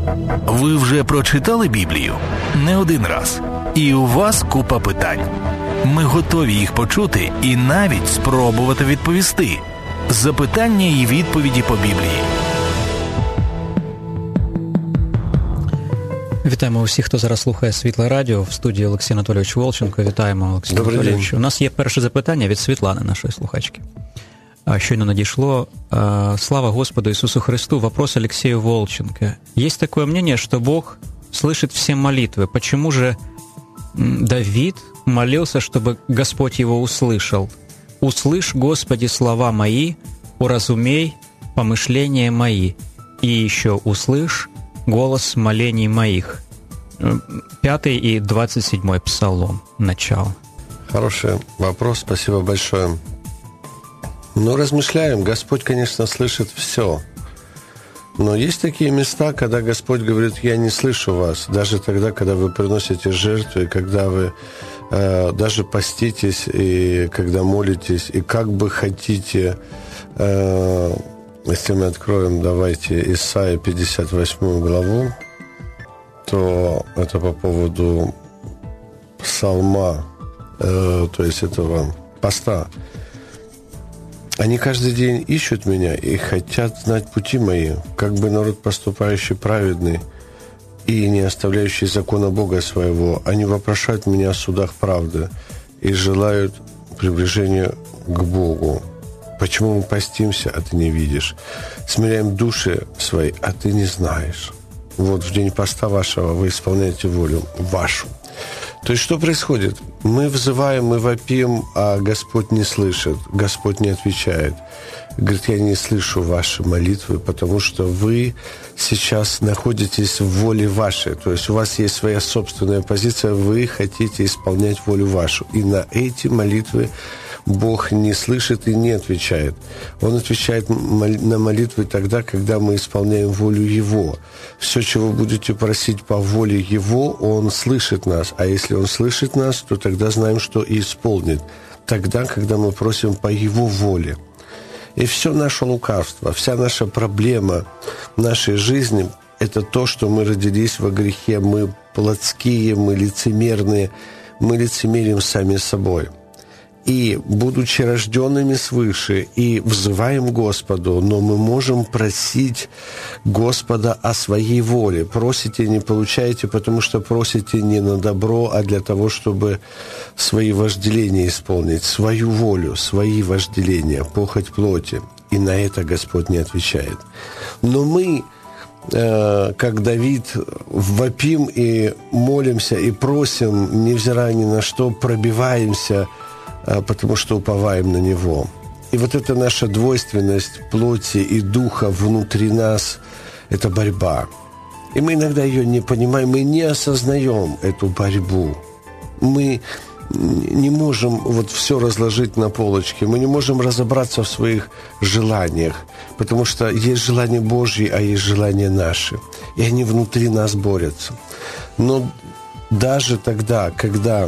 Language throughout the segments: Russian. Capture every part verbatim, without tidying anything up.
Ви вже прочитали Біблію? Не один раз. І у вас купа питань. Ми готові їх почути і навіть спробувати відповісти. Запитання і відповіді по Біблії. Вітаємо усіх, хто зараз слухає Світле Радіо. В студії Олексій Анатолійович Волченко. Вітаємо, Олексій Добрий Анатолійович. день. У нас є перше запитання від Світлани, нашої слухачки. Щойно надійшло. Слава Господу Иисусу Христу. Вопрос Алексею Волченко. Есть такое мнение, что Бог слышит все молитвы. Почему же Давид молился, чтобы Господь его услышал? «Услышь, Господи, слова мои, уразумей помышления мои, и еще услышь голос молений моих». Пятый и двадцать седьмой псалом. Начало. Хороший вопрос, спасибо большое. Ну, размышляем. Господь, конечно, слышит все. Но есть такие места, когда Господь говорит: «Я не слышу вас». Даже тогда, когда вы приносите жертвы, когда вы э, даже поститесь, и когда молитесь, и как бы хотите... Э, если мы откроем, давайте, Исайя пятьдесят восьмую главу, то это по поводу псалма, э, то есть этого поста. Они каждый день ищут меня и хотят знать пути мои, как бы народ, поступающий праведный и не оставляющий закона Бога своего. Они вопрошают меня о судах правды и желают приближения к Богу. Почему мы постимся, а ты не видишь? Смиряем души свои, а ты не знаешь. Вот в день поста вашего вы исполняете волю вашу. То есть что происходит? Мы взываем, мы вопим, а Господь не слышит, Господь не отвечает. Говорит: я не слышу ваши молитвы, потому что вы сейчас находитесь в воле вашей. То есть у вас есть своя собственная позиция, вы хотите исполнять волю вашу. И на эти молитвы Бог не слышит и не отвечает. Он отвечает на молитвы тогда, когда мы исполняем волю Его. Все, чего вы будете просить по воле Его, Он слышит нас. А если Он слышит нас, то тогда знаем, что и исполнит. Тогда, когда мы просим по Его воле. И все наше лукавство, вся наша проблема нашей жизни – это то, что мы родились во грехе. Мы плотские, мы лицемерные, мы лицемерим сами собой. И, будучи рожденными свыше, и взываем Господу, но мы можем просить Господа о своей воле. Просите, не получаете, потому что просите не на добро, а для того, чтобы свои вожделения исполнить, свою волю, свои вожделения, похоть плоти. И на это Господь не отвечает. Но мы, э, как Давид, вопим и молимся, и просим, невзирая ни на что, пробиваемся, потому что уповаем на Него. И вот эта наша двойственность плоти и духа внутри нас – это борьба. И мы иногда ее не понимаем, мы не осознаем эту борьбу. Мы не можем вот все разложить на полочке, мы не можем разобраться в своих желаниях, потому что есть желания Божьи, а есть желания наши. И они внутри нас борются. Но даже тогда, когда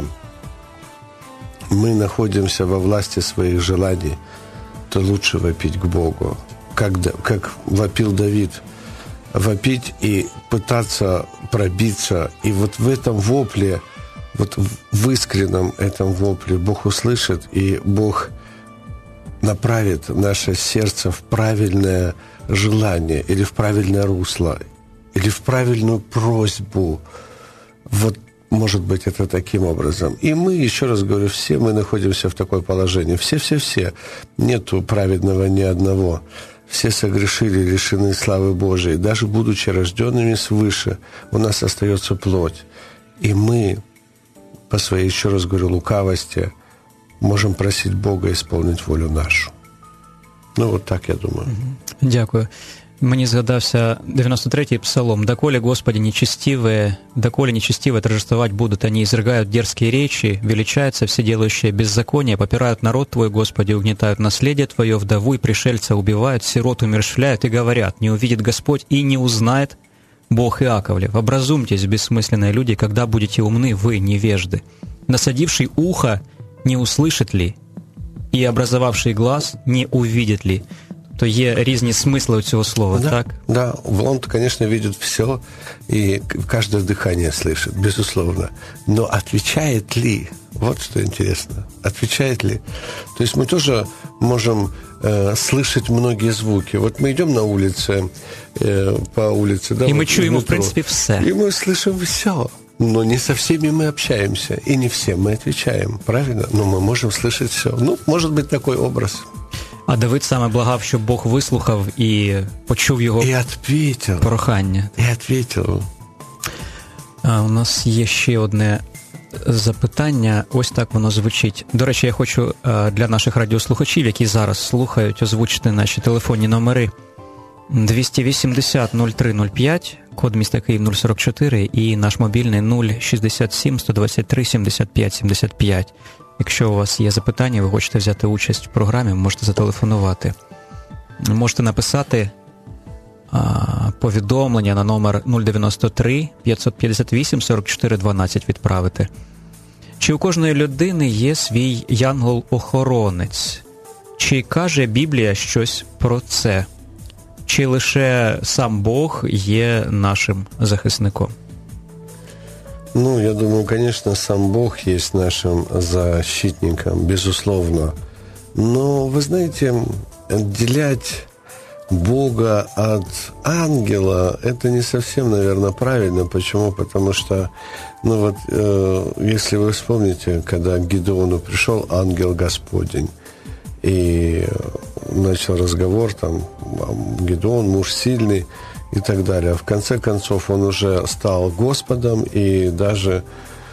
мы находимся во власти своих желаний, то лучше вопить к Богу. Как, как вопил Давид. Вопить и пытаться пробиться. И вот в этом вопле, вот в искреннем этом вопле Бог услышит, и Бог направит наше сердце в правильное желание, или в правильное русло, или в правильную просьбу. Вот, может быть, это таким образом. И мы, еще раз говорю, все мы находимся в такое положении. Все-все-все. Нету праведного ни одного. Все согрешили, лишены славы Божией. Даже будучи рожденными свыше, у нас остается плоть. И мы, по своей, еще раз говорю, лукавости, можем просить Бога исполнить волю нашу. Ну, вот так, я думаю. Дякую. Мені згадався дев'яносто третій псалом. «Доколе, Господи, нечестивые, доколе нечестивые торжествовать будут, они изрыгают дерзкие речи, величаются вседелающие беззаконие, попирают народ Твой, Господи, угнетают наследие Твое, вдову и пришельца убивают, сирот умерщвляют и говорят, не увидит Господь и не узнает Бог Иаковлев. Образумьтесь, бессмысленные люди, когда будете умны, вы, невежды. Насадивший ухо, не услышит ли? И образовавший глаз, не увидит ли?» То є різні смисли у цього слова, да, так? Да, он, конечно, видит все и каждое дыхание слышит, безусловно. Но отвечает ли? Вот что интересно. Отвечает ли? То есть мы тоже можем э, слышать многие звуки. Вот мы идем на улице, э, по улице, да, и вот, мы чуем, в принципе, все. И мы слышим все. Но не со всеми мы общаемся, и не всем мы отвечаем, правильно? Но мы можем слышать все. Ну, может быть, такой образ. А Давид саме благав, щоб Бог вислухав і почув його і відповів. Прохання. І відповів. А у нас є ще одне запитання. Ось так воно звучить. До речі, я хочу для наших радіослухачів, які зараз слухають, озвучити наші телефонні номери двісті вісімдесят нуль три нуль п'ять, код міста Київ нуль сорок чотири і наш мобільний нуль шістдесят сім сто двадцять три сімдесят п'ять сімдесят п'ять. Якщо у вас є запитання, ви хочете взяти участь в програмі, можете зателефонувати. Можете написати а, повідомлення на номер нуль дев'яносто три п'ятсот п'ятдесят вісім сорок чотири дванадцять відправити. Чи у кожної людини є свій янгол-охоронець? Чи каже Біблія щось про це? Чи лише сам Бог є нашим захисником? Ну, я думаю, конечно, сам Бог есть нашим защитником, безусловно. Но, вы знаете, отделять Бога от ангела, это не совсем, наверное, правильно. Почему? Потому что, ну вот, э, если вы вспомните, когда к Гедеону пришел ангел Господень, и начал разговор, там, Гедеон, муж сильный, и так далее. В конце концов, он уже стал Господом, и даже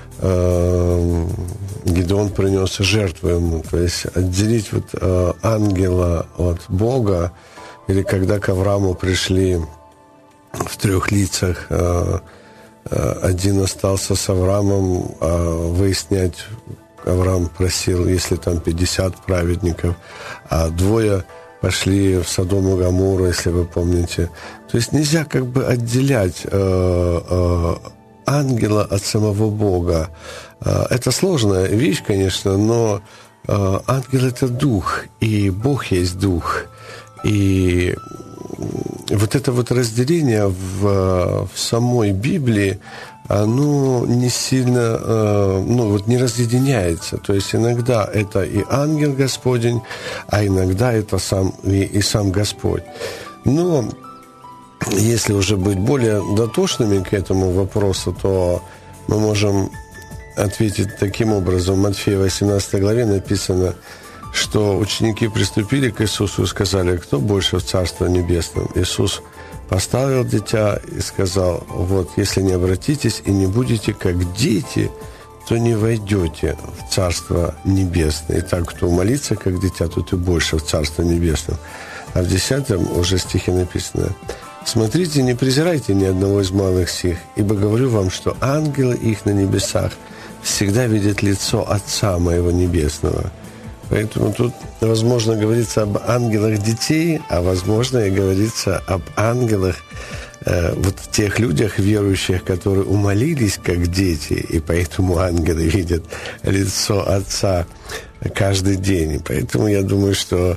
э, Гедеон принес жертву ему. То есть отделить вот, э, ангела от Бога, или когда к Аврааму пришли в трех лицах, э, э, один остался с Авраамом, э, выяснять, Авраам просил, если там пятьдесят праведников, а двое пошли в Содом и Гоморру, если вы помните. То есть нельзя как бы отделять э, э, ангела от самого Бога. Э, это сложная вещь, конечно, но э, ангел – это дух, и Бог есть дух. И вот это вот разделение в, в самой Библии, оно не сильно, э, ну, вот не разъединяется. То есть иногда это и ангел Господень, а иногда это сам, и, и сам Господь. Но если уже быть более дотошными к этому вопросу, то мы можем ответить таким образом. В Матфея восемнадцатой главе написано, что ученики приступили к Иисусу и сказали: кто больше в Царстве Небесном? Иисус поставил дитя и сказал: вот, если не обратитесь и не будете как дети, то не войдете в Царство Небесное. Итак, кто молится как дитя, тот и больше в Царство Небесном. А в десятом уже стихе написано: смотрите, не презирайте ни одного из малых сих, ибо говорю вам, что ангелы их на небесах всегда видят лицо Отца моего Небесного. Поэтому тут, возможно, говорится об ангелах детей, а, возможно, и говорится об ангелах, э, вот тех людях верующих, которые умолились как дети, и поэтому ангелы видят лицо Отца каждый день. И поэтому я думаю, что,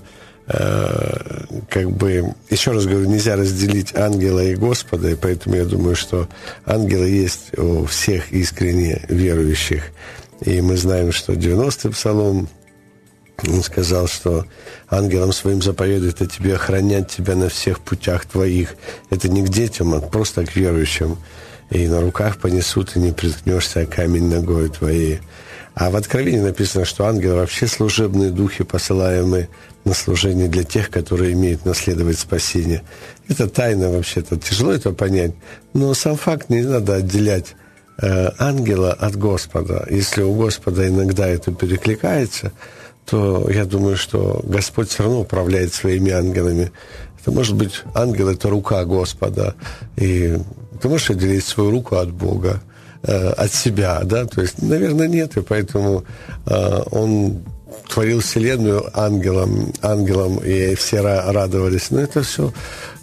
э, как бы, еще раз говорю, нельзя разделить ангела и Господа, и поэтому я думаю, что ангелы есть у всех искренне верующих. И мы знаем, что девяностый псалом, он сказал, что ангелам своим заповедует о тебе охранять тебя на всех путях твоих. Это не к детям, а просто к верующим. И на руках понесут, и не приткнешься о камень ногой твоей. А в Откровении написано, что ангелы вообще служебные духи, посылаемые на служение для тех, которые имеют наследовать спасение. Это тайна вообще-то. Тяжело это понять. Но сам факт, не надо отделять э, ангела от Господа. Если у Господа иногда это перекликается, то я думаю, что Господь все равно управляет своими ангелами. Это может быть ангел – это рука Господа. И ты можешь отделить свою руку от Бога, э, от себя, да? То есть, наверное, нет. И поэтому э, Он творил вселенную ангелом, ангелом, и все радовались. Но это все,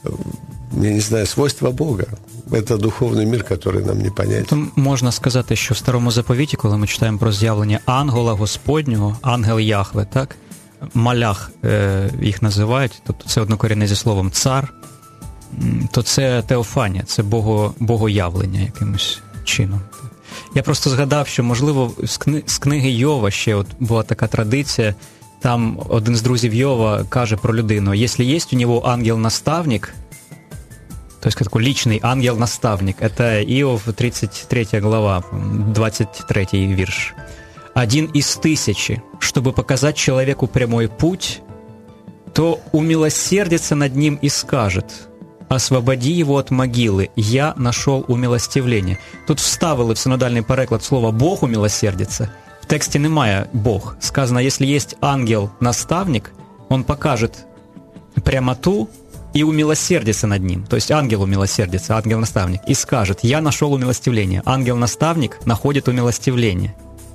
я не знаю, свойства Бога. Це духовний мир, який нам не понятен. Можна сказати, що в Старому Заповіті, коли ми читаємо про з'явлення ангела Господнього, ангел Яхве, так? малях їх називають, тобто це однокорінне зі словом цар, то це теофанія, це бого, богоявлення якимось чином. Я просто згадав, що, можливо, з, кни, з книги Йова ще от була така традиція, там один з друзів Йова каже про людину, якщо є у нього ангел-наставник, то есть такой личный ангел-наставник, это Иов, тридцать третья глава, двадцать третий вирш. Один из тысячи, чтобы показать человеку прямой путь, то умилосердится над ним и скажет: освободи его от могилы, я нашел умилостивление. Тут вставили в синодальний переклад слово «Бог умилосердится». В тексте немає «Бог». Сказано, если есть ангел-наставник, он покажет прямоту и умилосердится над ним. То есть ангел умилосердится, ангел-наставник, и скажет: я нашел умилостивление. Ангел-наставник находит умилостивление.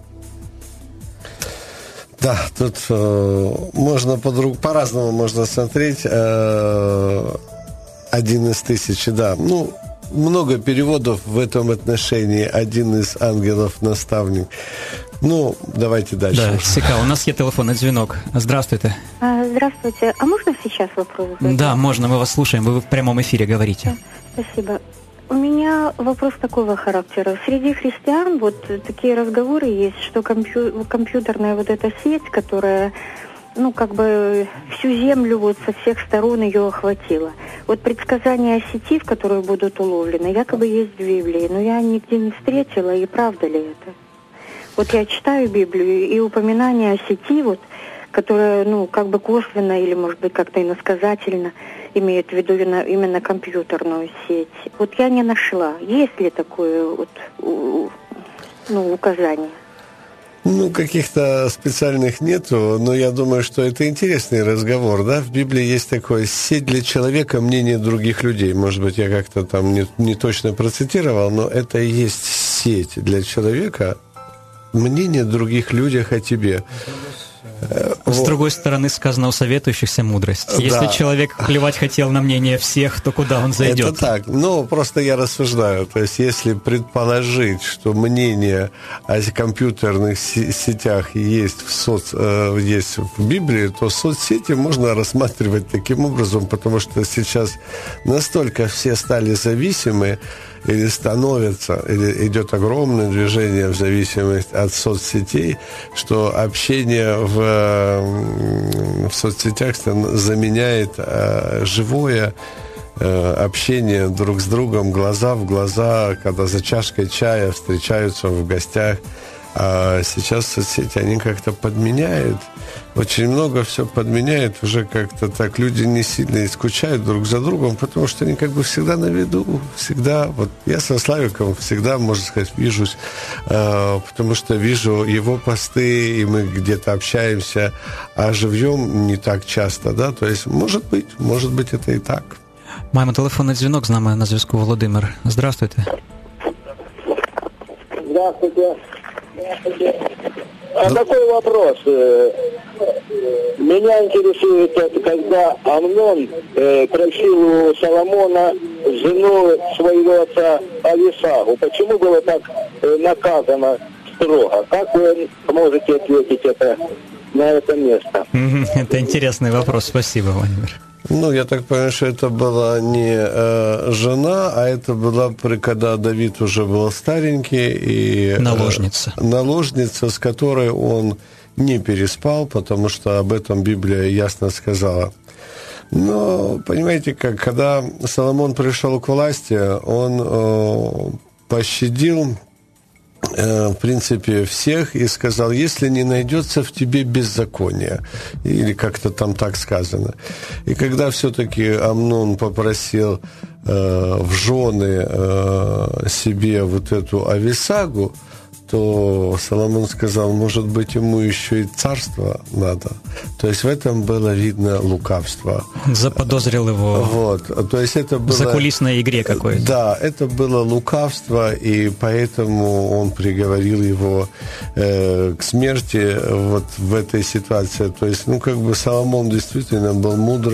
Да, тут э, можно по-друг, по-разному можно смотреть. Э, один из тысячи, да. Ну, много переводов в этом отношении. Один из ангелов-наставник. Ну, давайте дальше. Да, Сика, у нас есть телефонный звонок. Здравствуйте. Здравствуйте. А можно сейчас вопрос задать? Да, можно, мы вас слушаем. Вы в прямом эфире говорите. Спасибо. У меня вопрос такого характера. Среди христиан вот такие разговоры есть, что компью- компьютерная вот эта сеть, которая, ну, как бы всю землю вот со всех сторон ее охватила. Вот предсказания о сети, в которую будут уловлены, якобы есть в Библии, но я нигде не встретила, и правда ли это? Вот я читаю Библию, и упоминание о сети, вот, которая, ну, как бы косвенно или, может быть, как-то иносказательно имеет в виду именно компьютерную сеть. Вот я не нашла. Есть ли такое вот, ну, указание? Ну, каких-то специальных нету, но я думаю, что это интересный разговор, да? В Библии есть такое: сеть для человека, мнение других людей. Может быть, я как-то там не, не точно процитировал, но это и есть сеть для человека, мнение других людях о тебе. С вот. Другой стороны, сказано: у советующихся мудрость. Да. Если человек плевать хотел на мнение всех, то куда он зайдет? Это так. Ну, просто я рассуждаю. То есть, если предположить, что мнение о компьютерных сетях есть в, соц... есть в Библии, то соцсети можно рассматривать таким образом, потому что сейчас настолько все стали зависимы, или становится, или идет огромное движение в зависимости от соцсетей, что общение в, в соцсетях заменяет э, живое э, общение друг с другом, глаза в глаза, когда за чашкой чая встречаются в гостях. А сейчас соцсети, они как-то подменяют, очень много все подменяет, уже как-то так люди не сильно и скучают друг за другом, потому что они как бы всегда на виду, всегда, вот я со Славиком всегда, можно сказать, вижусь, э, потому что вижу его посты, и мы где-то общаемся, а живьем не так часто, да, то есть, может быть, может быть, это и так. Маємо телефонний дзвінок, з нами на зв'язку Володимир. Здравствуйте. Здравствуйте. А такой вопрос. Меня интересует, это, когда Амнон э, просил у Соломона жену своего отца Ависагу. Почему было так э, наказано строго? Как вы можете ответить это на это место? Это интересный вопрос. Спасибо, Владимир. Ну, я так понимаю, что это была не э, жена, а это была, когда Давид уже был старенький. И, наложница. Э, наложница, с которой он не переспал, потому что об этом Библия ясно сказала. Но, понимаете, как, когда Соломон пришел к власти, он э, пощадил, в принципе, всех и сказал: если не найдется в тебе беззакония, или как-то там так сказано. И когда все-таки Амнон попросил э, в жены э, себе вот эту Ависагу, то Соломон сказал: может быть, ему еще и царство надо. То есть в этом было видно лукавство. Заподозрил его вот. То есть это было... в закулисной игре какой-то. Да, это было лукавство, и поэтому он приговорил его э, к смерти вот в этой ситуации. То есть, ну, как бы Соломон действительно был мудрый,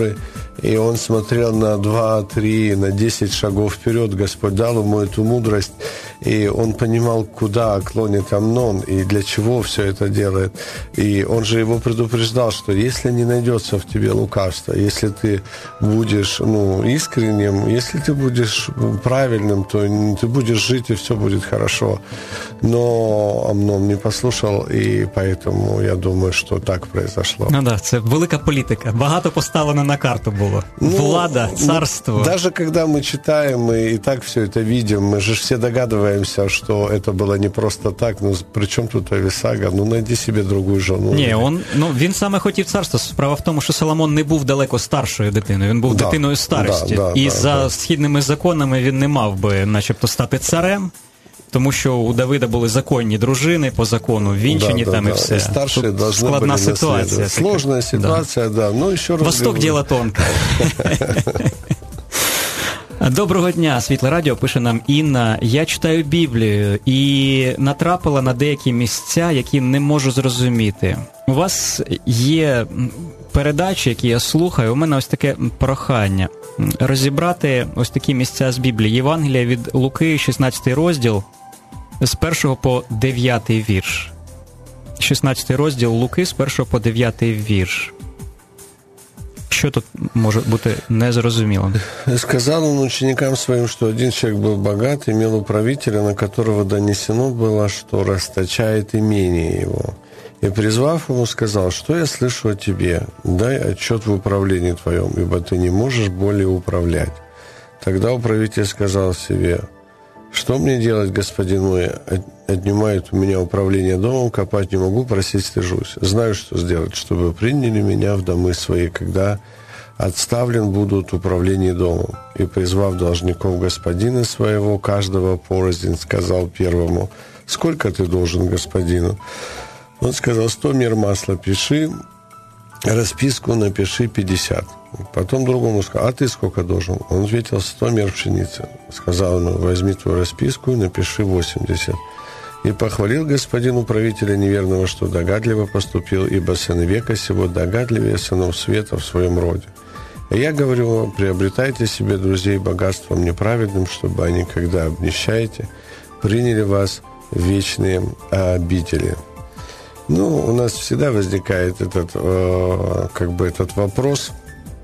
и он смотрел на два, три, на десять шагов вперед. Господь дал ему эту мудрость, и он понимал, куда клонит Амнон и для чего все это делает. И он же его предупреждал, что если не найдется в тебе лукавства, если ты будешь ну, искренним, если ты будешь правильным, то ты будешь жить, и все будет хорошо. Но Амнон не послушал, и поэтому я думаю, что так произошло. Ну да, це велика політика. Багато поставлено на карту було. Ну, влада, царство. Ну, даже когда мы читаем, мы и так все это видим, мы же все догадываемся, что это было не просто так. Ну, при чем тут Авісага? Ну, найди себе другую жену. Ні, он, ну, він саме хотів царство. Справа в тому, що Соломон не був далеко старшою дитиною. Він був да, дитиною старості. Да, да, і да, за да. східними законами він не мав би, начебто, стати царем. Тому що у Давида були законні дружини, по закону вінчані, да, там да, і все. Тут складна ситуація. Сложна ситуація, да. да. Ну, ще раз Восток говорю. діло тонке. Доброго дня, Світле Радіо, пише нам Інна. Я читаю Біблію і натрапила на деякі місця, які не можу зрозуміти. У вас є передачі, які я слухаю, у мене ось таке прохання. Розібрати ось такі місця з Біблії. Євангелія від Луки, шістнадцятий розділ, з першого по дев'ятий вірш. шістнадцятий розділ Луки, з першого по дев'ятий вірш. Що тут може бути незрозумілим? Сказал он ученикам своим, что один человек был богат, имел управителя, на которого донесено было, что расточает имение его. И, призвав ему, сказал, что я слышу о тебе, дай отчет в управлении твоем, ибо ты не можешь более управлять. Тогда управитель сказал себе, что мне делать, господин мой, отнимает у меня управление домом, копать не могу, просить стыжусь. Знаю, что сделать, чтобы приняли меня в домы свои, когда отставлен буду от управления домом. И, призвав должников господина своего, каждого порознь, сказал первому, сколько ты должен господину? Он сказал, сто мер масла пиши, расписку напиши пятьдесят. Потом другому сказал, а ты сколько должен? Он ответил, сто мер пшеницы. Сказал ему, возьми твою расписку и напиши восемьдесят. И похвалил господин управителя неверного, что догадливо поступил, ибо сыны века сего догадливее сынов света в своем роде. А я говорю, приобретайте себе друзей богатством неправедным, чтобы они, когда обнищаете, приняли вас в вечные обители. Ну, у нас всегда возникает этот, э, как бы этот вопрос,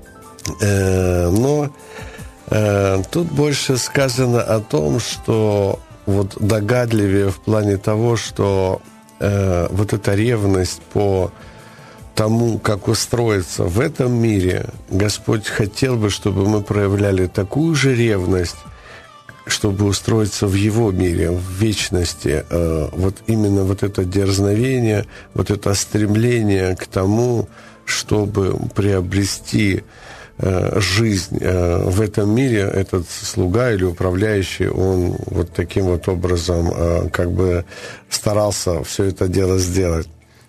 э, но э, тут больше сказано о том, что вот догадливее в плане того, что э, вот эта ревность по тому, как устроиться в этом мире, Господь хотел бы, чтобы мы проявляли такую же ревность, чтобы устроиться в Его мире, в вечности. Вот именно вот это дерзновение, вот это стремление к тому, чтобы приобрести жизнь в этом мире, этот слуга или управляющий, он вот таким вот образом как бы старался все это дело сделать.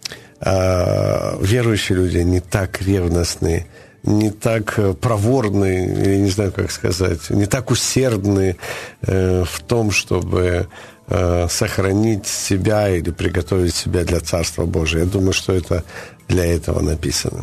Верующие люди не так ревностные, не так проворны, я не знаю, как сказать, не так усердны э, в том, чтобы э, сохранить себя или приготовить себя для Царства Божия. Я думаю, что это для этого написано.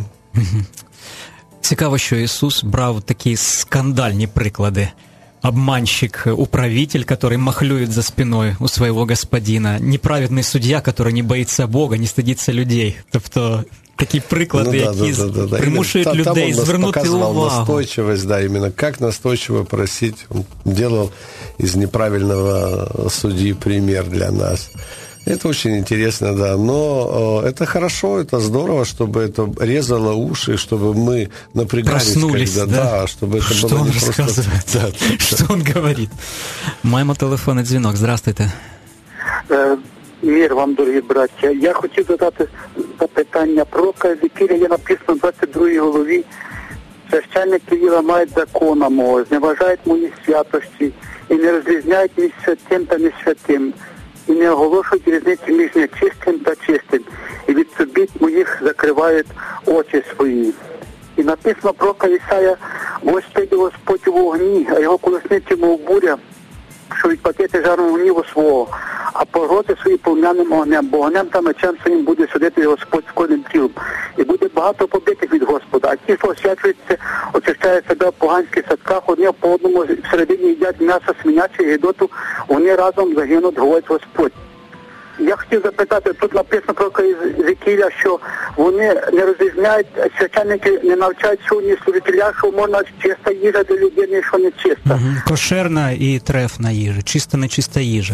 Цікаво, що Ісус брав такі скандальні приклади. Обманщик-управитель, который махлюет за спиной у своего господина, неправедный судья, который не боится Бога, не стыдится людей. Тобто такі приклади, ну, да, які да, да, да, примушують людей там звернути увагу. Настойчивость, да, именно как настойчиво просить. Он делал из неправильного судьи пример для нас. Это очень интересно, да, но э, это хорошо, это здорово, чтобы это резало уши, чтобы мы напрягались. Проснулись, когда, да? да, чтобы это что было он не просто... Да, что он говорит? Маємо телефонний дзвінок, здравствуйте. Мир вам, дорогі браття. Я хотів задати запитання про Єзекіля, є написано в двадцять другій главі. Священники її ламають закона мого, зневажають мої святості і не розрізняють між святим та несвятим. І не оголошують різниці між нечистим та чистим. І від субіт моїх закривають очі свої. І написано про Ісая, ось прийде Господь у вогні, а його колесниці мов буря, що від пакети жару гніву свого. а пороти свої полум'яним огнем, бо огнем та мечем своїм буде судити Господь з кожним тілом. І буде багато побитих від Господа, а ті, хто освячуються, очищають себе в поганських садках, вони по одному всередині їдять м'ясо свиняче і гидоту, вони разом загинуть, говорить Господь. Я хотів запитати, тут написано про Єзекіля, що вони не розрізняють, священники не навчають сьогодні служителя, що можна чиста їжа для людини, що не чиста. Угу. Кошерна і трефна їжа, чиста, нечиста їжа.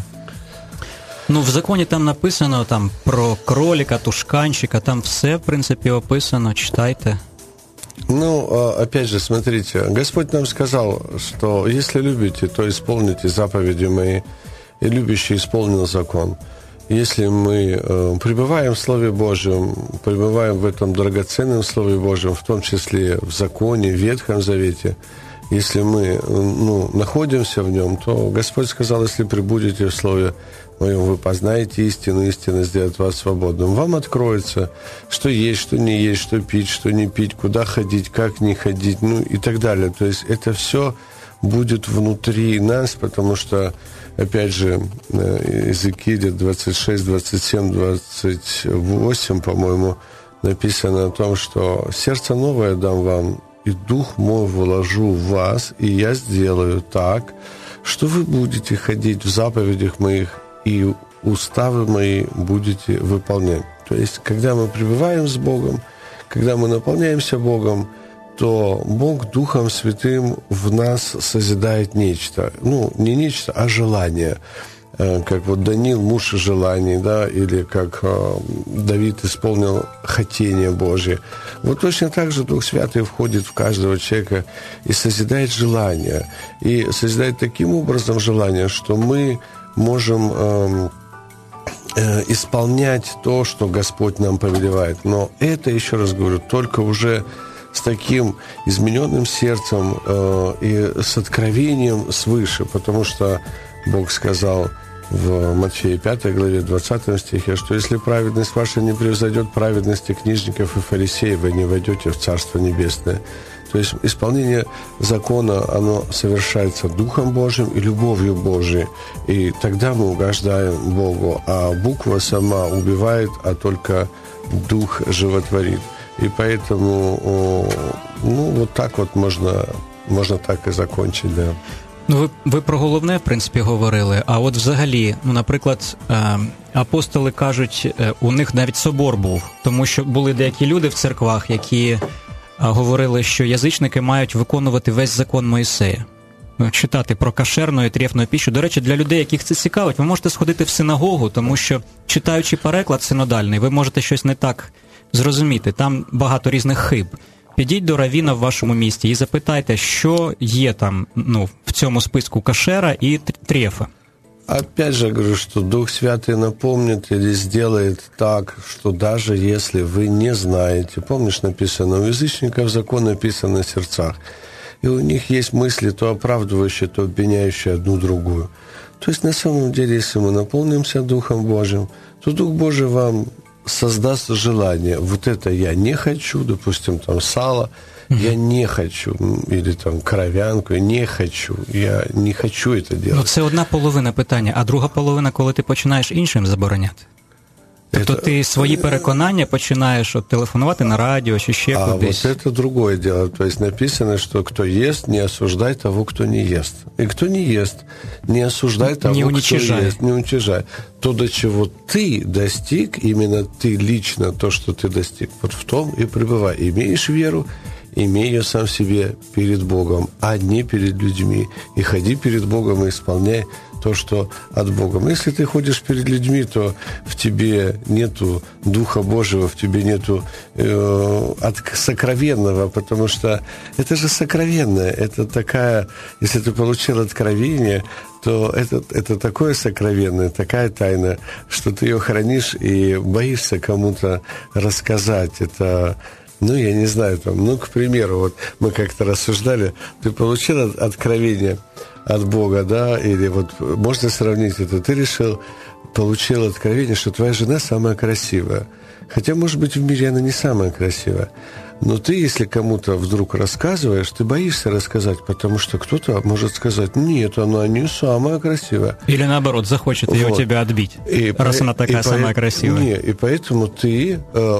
Ну, в законі там написано там про кролика, тушканчика, там все, в принципе, описано, читайте. Ну, опять же, смотрите, Господь нам сказал, что если любите, то исполните заповеди мои, и любящий исполнил закон. Если мы э, пребываем в Слове Божьем, пребываем в этом драгоценном Слове Божьем, в том числе в законе, в Ветхом Завете, если мы ну, находимся в нем, то Господь сказал, если пребудете в Слове Моем, вы познаете истину, истина сделает вас свободным. Вам откроется, что есть, что не есть, что пить, что не пить, куда ходить, как не ходить, ну и так далее. То есть это все будет внутри нас, потому что, опять же, Иезекииля двадцать шесть, двадцать семь, двадцать восемь, по-моему, написано о том, что «Сердце новое дам вам, и дух мой вложу в вас, и я сделаю так, что вы будете ходить в заповедях моих, и уставы мои будете выполнять». То есть, когда мы пребываем с Богом, когда мы наполняемся Богом, то Бог Духом Святым в нас созидает нечто. Ну, не нечто, а желание. Как вот Даниил, муж желаний, да, или как Давид исполнил хотение Божье. Вот точно так же Дух Святый входит в каждого человека и созидает желание. И созидает таким образом желание, что мы можем э, э, исполнять то, что Господь нам повелевает. Но это, еще раз говорю, только уже с таким измененным сердцем э, и с откровением свыше, потому что Бог сказал в Матфея пятой главе, двадцатом стихе, что если праведность ваша не превзойдет праведности книжников и фарисеев, вы не войдете в Царство Небесное. То есть исполнение закона, оно совершается Духом Божьим и любовью Божией, и тогда мы угождаем Богу, а буква сама убивает, а только Дух животворит. И поэтому, ну, вот так вот можно, можно так и закончить, да. Ну, ви, ви про головне, в принципі, говорили, а от взагалі, ну, наприклад, апостоли кажуть, у них навіть собор був, тому що були деякі люди в церквах, які говорили, що язичники мають виконувати весь закон Мойсея. Читати про кошерну і трефну піщу. До речі, для людей, яких це цікавить, ви можете сходити в синагогу, тому що, читаючи переклад синодальний, ви можете щось не так зрозуміти. Там багато різних хиб. Підіть до равіна в вашому місті і запитайте, що є там, ну, в цьому списку кошера і трефа. Опять же говорю, что Дух Святый напомнит или сделает так, что даже если вы не знаете, помнишь, написано, у язычников закон написан на сердцах, и у них есть мысли, то оправдывающие, то обвиняющие одну другую. То есть на самом деле, если мы наполнимся Духом Божьим, то Дух Божий вам создаст желание. Вот это я не хочу, допустим, там сало, mm-hmm. я не хочу, или там кров'янку, я не хочу, я не хочу это делать. Ну, це одна половина питання, а друга половина, коли ти починаєш іншим забороняти. Тобто ти свої переконання починаєш от, телефонувати на радіо чи ще а кудись. А вот это другое дело. То есть написано, что кто ест, не осуждай того, кто не ест. И кто не ест, не осуждай того, не кто ест, не уничижай. То, до чего ты достиг, именно ты лично, то, что ты достиг, вот в том и пребывай. Имеешь веру, имей ее сам себе перед Богом, а не перед людьми. И ходи перед Богом и исполняй то, что от Бога. Но если ты ходишь перед людьми, то в тебе нету Духа Божьего, в тебе нету э, от сокровенного, потому что это же сокровенное. Это такая, если ты получил откровение, то это, это такое сокровенное, такая тайна, что ты ее хранишь и боишься кому-то рассказать. Это... Ну, я не знаю, там, ну, к примеру, вот мы как-то рассуждали, ты получил откровение от Бога, да, или вот можно сравнить это, ты решил, получил откровение, что твоя жена самая красивая. Хотя, может быть, в мире она не самая красивая. Но ты, если кому-то вдруг рассказываешь, ты боишься рассказать, потому что кто-то может сказать: нет, она не самая красивая. Или наоборот, захочет ее вот. у тебя отбить, и раз по... она такая и самая по... красивая. Не, и поэтому ты,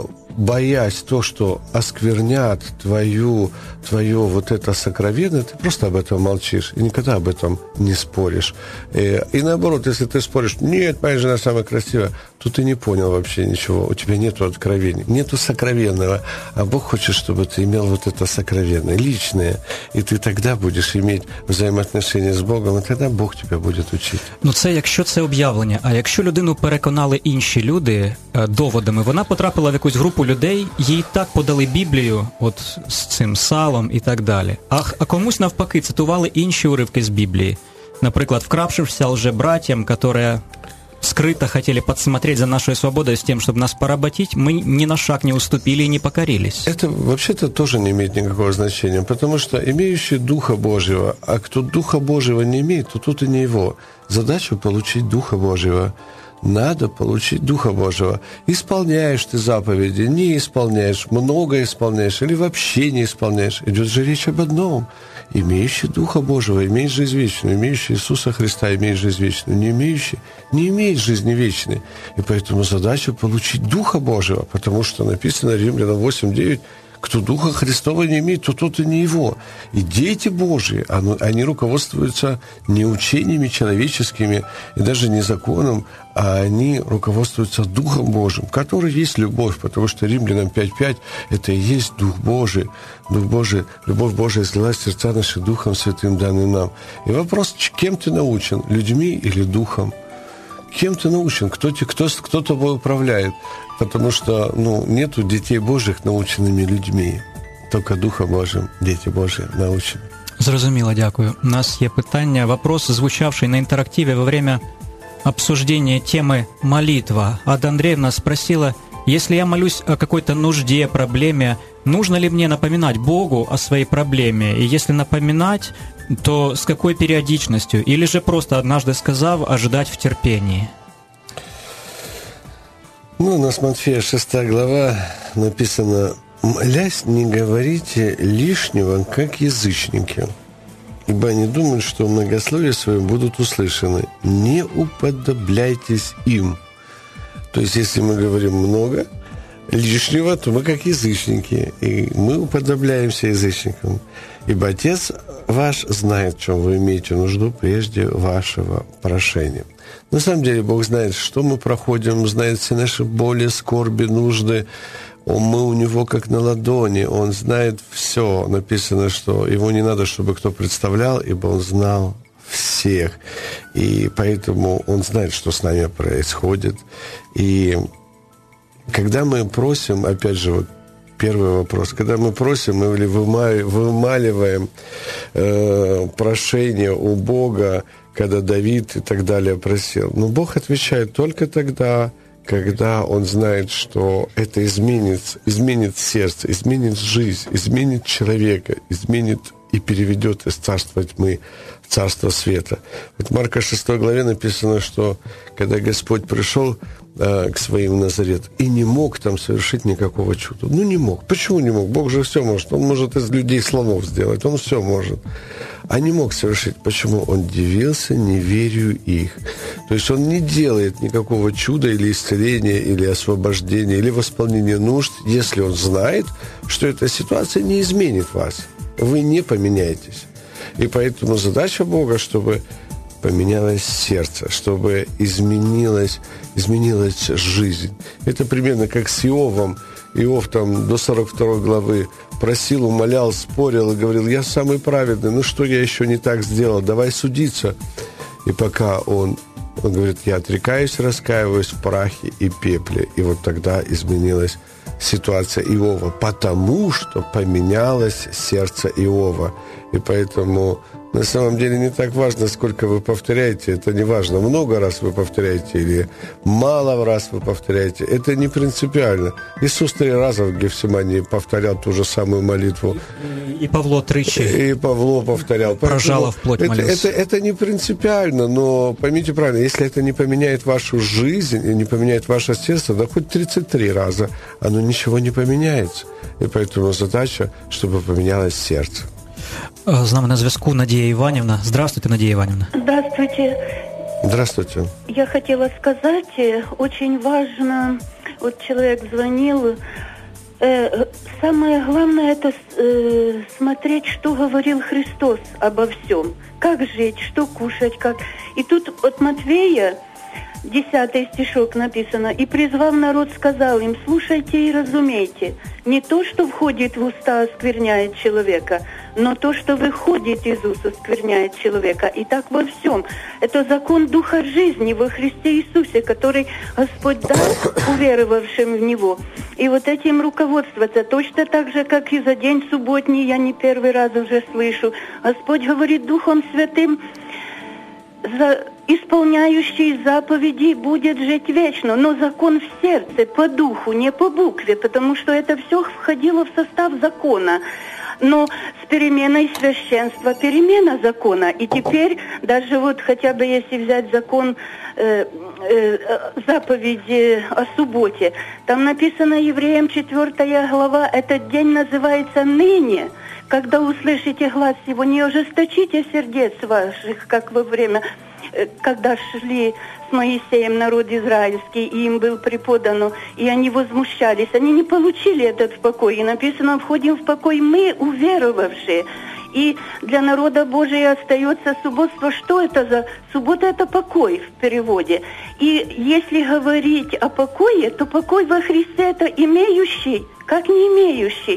боясь то, что осквернят твою, твое вот это сокровенное, ты просто об этом молчишь и никогда об этом не споришь. И, и наоборот, если ты споришь: нет, моя жена самая красивая, то ты не понял вообще ничего, у тебя нету откровений, нету сокровенного, а Бог хочет, чтобы ты имел вот это сокровенное, личное, и ты тогда будешь иметь взаимоотношения с Богом, и тогда Бог тебя будет учить. Ну це якщо це об'явлення, а якщо людину переконали інші люди доводами, вона потрапила в якусь групу людей, їй так подали Біблію, от з цим салом і так далі, а, а комусь навпаки цитували інші уривки з Біблії, наприклад, вкрапшився лжебратьям, которые скрыто хотели подсмотреть за нашей свободой с тем, чтобы нас поработить, мы ни на шаг не уступили и не покорились. Это вообще-то тоже не имеет никакого значения, потому что имеющий Духа Божьего, а кто Духа Божьего не имеет, то тут и не его. Задача получить Духа Божьего. Надо получить Духа Божьего. Исполняешь ты заповеди, не исполняешь, много исполняешь или вообще не исполняешь. Идет же речь об одном. Имеющий Духа Божьего имеет жизнь вечную, имеющий Иисуса Христа имеет жизнь вечную, не имеющий не имеет жизни вечной. И поэтому задача получить Духа Божьего, потому что написано Римлянам восемь девять: кто Духа Христова не имеет, то тот и не его. И дети Божьи, они руководствуются не учениями человеческими и даже не законом, а они руководствуются Духом Божьим, который есть любовь, потому что Римлянам пять пять – это и есть Дух Божий. Дух Божий, любовь Божия излилась в сердца наши Духом Святым, данным нам. И вопрос: кем ты научен, людьми или Духом? Кем ты научен? Кто, кто, кто тобой управляет? Потому что ну, нету детей Божьих наученными людьми. Только Духом Божьим дети Божьи научены. Зрозуміло, дякую. У нас є питання, вопрос, звучавший на интерактиве во время обсуждения темы «молитва». Ада Андреевна спросила: если я молюсь о какой-то нужде, проблеме, нужно ли мне напоминать Богу о своей проблеме? И если напоминать, то с какой периодичностью? Или же просто однажды сказав, ожидать в терпении? Ну, у нас Матфея шестая глава написано: «Молясь, не говорите лишнего, как язычники, ибо они думают, что многословие свое будут услышаны. Не уподобляйтесь им». То есть, если мы говорим много лишнего, то мы как язычники, и мы уподобляемся язычникам. Ибо Отец ваш знает, в чем вы имеете нужду прежде вашего прошения. На самом деле Бог знает, что мы проходим, знает все наши боли, скорби, нужды. Мы у Него как на ладони, Он знает все. Написано, что Его не надо, чтобы кто представлял, ибо Он знал всех. И поэтому Он знает, что с нами происходит. И когда мы просим, опять же, вот первый вопрос, когда мы просим или вымаливаем э, прошение у Бога, когда Давид и так далее просил, но Бог отвечает только тогда, когда Он знает, что это изменит, изменит сердце, изменит жизнь, изменит человека, изменит и переведет из царства тьмы в царство света. Вот в Марка шестой главе написано, что когда Господь пришел э, к своим в Назарет и не мог там совершить никакого чуда. Ну, не мог. Почему не мог? Бог же все может. Он может из людей слонов сделать. Он все может. А не мог совершить. Почему? Он дивился неверию их. То есть он не делает никакого чуда или исцеления, или освобождения, или восполнения нужд, если он знает, что эта ситуация не изменит вас. Вы не поменяетесь. И поэтому задача Бога, чтобы поменялось сердце, чтобы изменилась, изменилась жизнь. Это примерно как с Иовом. Иов там до сорок второй главы просил, умолял, спорил и говорил: я самый праведный, ну что я еще не так сделал, давай судиться. И пока он, он говорит: я отрекаюсь, раскаиваюсь в прахе и пепле. И вот тогда изменилась ситуация Иова, потому что поменялось сердце Иова. И поэтому На самом деле не так важно, сколько вы повторяете. Это не важно, много раз вы повторяете или мало раз вы повторяете. Это не принципиально. Иисус три раза в Гефсимании повторял ту же самую молитву. И Павло тричи. И Павло повторял. Прожало вплоть это, молился. Это, это не принципиально, но поймите правильно, если это не поменяет вашу жизнь и не поменяет ваше сердце, да хоть тридцать три раза, оно ничего не поменяется. И поэтому задача, чтобы поменялось сердце. З нами на зв'язку Надія Іванівна. Здравствуйте, Надія Ивановна. Здравствуйте. Здравствуйте. Я хотела сказать, очень важно, вот человек звонил, э, самое главное это э, смотреть, что говорил Христос обо всем. Как жить, что кушать, как... И тут от Матвея, десятый стишок написано, «И призвав народ, сказал им, слушайте и разумейте, не то, что входит в уста, оскверняет человека, но то, что выходит из уст, оскверняет человека. И так во всем. Это закон Духа жизни во Христе Иисусе, который Господь дал уверовавшим в Него. И вот этим руководствоваться, точно так же, как и за день субботний, я не первый раз уже слышу. Господь говорит Духом Святым, за... исполняющий заповеди будет жить вечно, но закон в сердце, по духу, не по букве, потому что это все входило в состав закона. Но с переменой священства перемена закона. И теперь даже вот хотя бы если взять закон, э, э, заповеди о субботе, там написано Евреям четвёртая глава, этот день называется ныне. Когда услышите глас его, не ожесточите сердец ваших, как во время... когда шли с Моисеем народ израильский, и им был преподано, и они возмущались, они не получили этот покой. И написано, входим в покой мы, уверовавшие. И для народа Божия остается субботство. Что это за... Суббота – это покой в переводе. И если говорить о покое, то покой во Христе – это имеющий, как не имеющий.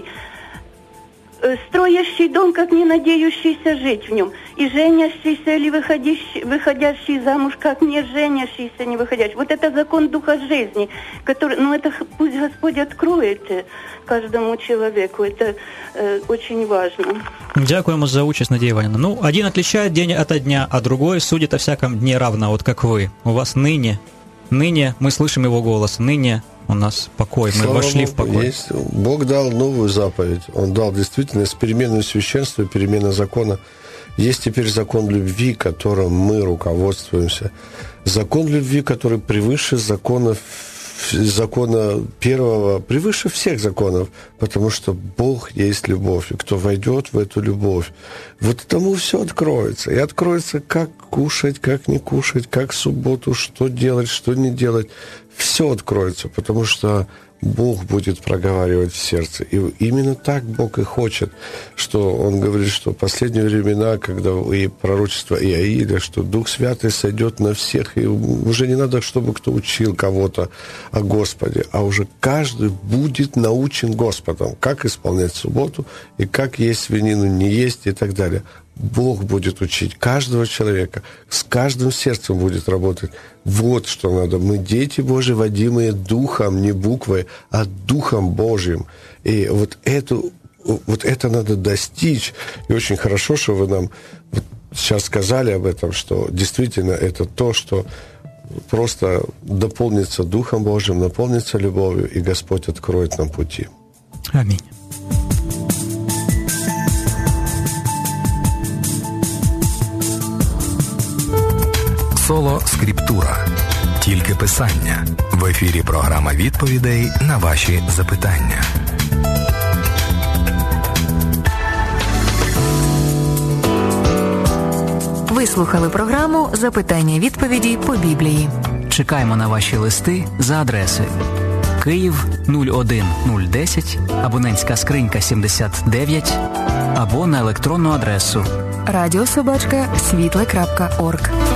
Строящий дом, как не надеющийся жить в нем, и женящийся или выходящий, выходящий замуж, как не женящийся, не выходящий. Вот это закон Духа жизни, который, ну это пусть Господь откроет каждому человеку, это э, очень важно. Дякуємо за участь, Надія Ивановна. Ну, один отличает день ото дня, а другой судит о всяком дне равно, вот как вы. У вас ныне, ныне мы слышим его голос, ныне у нас покой, мы Слава вошли Богу, в покой. Есть. Бог дал новую заповедь. Он дал действительно с переменой священства, перемена закона. Есть теперь закон любви, которым мы руководствуемся. Закон любви, который превыше законов, закона первого, превыше всех законов, потому что Бог есть любовь. И кто войдет в эту любовь, вот тому все откроется. И откроется, как кушать, как не кушать, как в субботу, что делать, что не делать. Все откроется, потому что Бог будет проговаривать в сердце. И именно так Бог и хочет, что Он говорит, что в последние времена, когда и пророчество Иаиля, что Дух Святый сойдет на всех, и уже не надо, чтобы кто учил кого-то о Господе, а уже каждый будет научен Господом, как исполнять субботу, и как есть свинину, не есть и так далее. Бог будет учить каждого человека, с каждым сердцем будет работать. Вот что надо. Мы дети Божьи, водимые Духом, не буквой, а Духом Божьим. И вот, эту, вот это надо достичь. И очень хорошо, что вы нам вот сейчас сказали об этом, что действительно это то, что просто дополнится Духом Божьим, наполнится любовью, и Господь откроет нам пути. Аминь. Соло Скриптура. Тільки писання. В ефірі програма відповідей на ваші запитання. Ви слухали програму «Запитання-відповіді по Біблії». Чекаємо на ваші листи за адресою Київ нуль один нуль десять, абонентська скринька сімдесят дев'ять, або на електронну адресу радіособачка світле крапка орг.